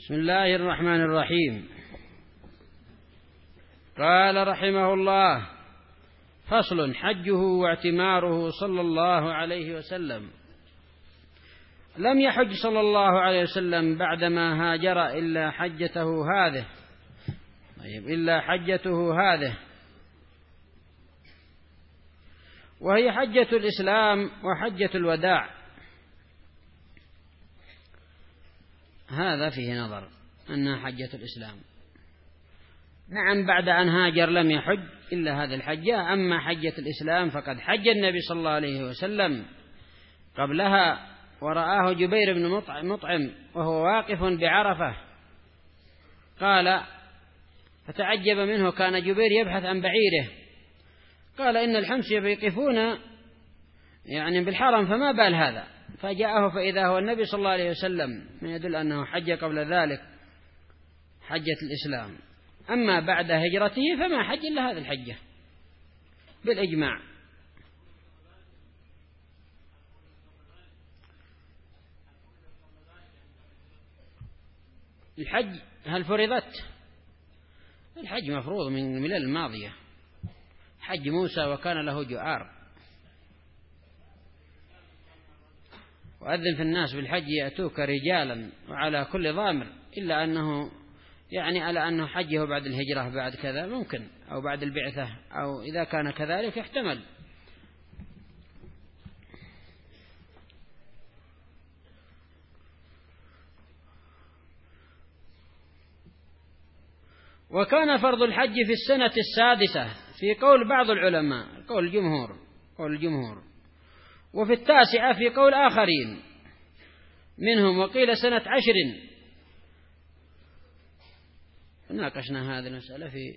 بسم الله الرحمن الرحيم. قال رحمه الله: فصل: حجه واعتماره صلى الله عليه وسلم. لم يحج صلى الله عليه وسلم بعدما هاجر إلا حجته هذه، وهي حجة الإسلام وحجة الوداع. هذا فيه نظر أنها حجة الإسلام. نعم، بعد أن هاجر لم يحج إلا هذه الحجة. أما حجة الإسلام فقد حج النبي صلى الله عليه وسلم قبلها، ورآه جبير بن مطعم وهو واقف بعرفة، قال فتعجب منه، كان جبير يبحث عن بعيره، قال إن الحمص يقفون بالحرم فما بال هذا، فجاءه فإذا هو النبي صلى الله عليه وسلم، من يدل أنه حج قبل ذلك حجة الإسلام. أما بعد هجرته فما حج إلا هذه الحجة بالإجماع. الحج هل فرضت؟ الحج مفروض من الملل الماضية، حج موسى وكان له جعار، وأذن في الناس بالحج يأتوك رجالا وعلى كل ضامر، إلا أنه على أنه حجه بعد الهجرة بعد كذا ممكن، أو بعد البعثة، أو إذا كان كذلك يحتمل. وكان فرض الحج في السنة السادسة في قول بعض العلماء، قول الجمهور، وفي التاسعة في قول آخرين منهم، وقيل سنة 10. ناقشنا هذه المسألة في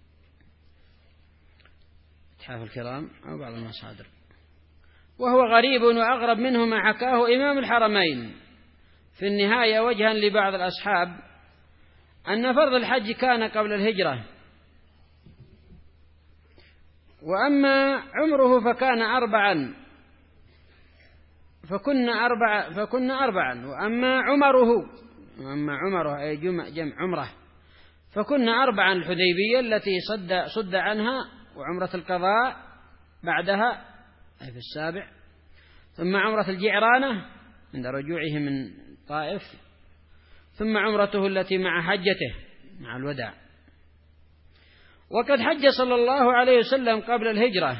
إتحاف الكرام أو بعض المصادر. وهو غريب وأغرب منه ما حكاه إمام الحرمين في النهاية وجها لبعض الأصحاب أن فرض الحج كان قبل الهجرة، وأما عمره فكنا أربعا، وأما عمره أي جمع عمره فكنا أربعا: الحديبية التي صد عنها، وعمرة القضاء بعدها أي في 7، ثم عمرة الجعرانة عند رجوعه من طائف، ثم عمرته التي مع حجته مع الوداع. وقد حج صلى الله عليه وسلم قبل الهجرة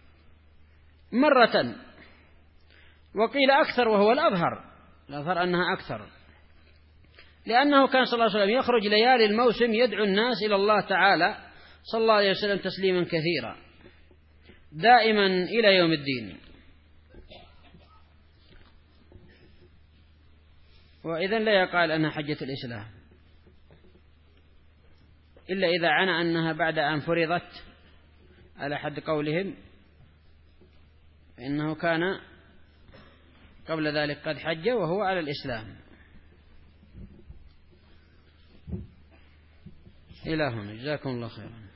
مرة، وقيل أكثر، وهو الأظهر أنها أكثر، لأنه كان صلى الله عليه وسلم يخرج ليالي الموسم يدعو الناس إلى الله تعالى صلى الله عليه وسلم تسليما كثيرا دائما إلى يوم الدين. وإذن لا يقال أنها حجة الإسلام إلا إذا عنى أنها بعد أن فرضت على حد قولهم، فإنه كان قبل ذلك قد حج وهو على الإسلام. إلى هنا، جزاكم الله خيرا.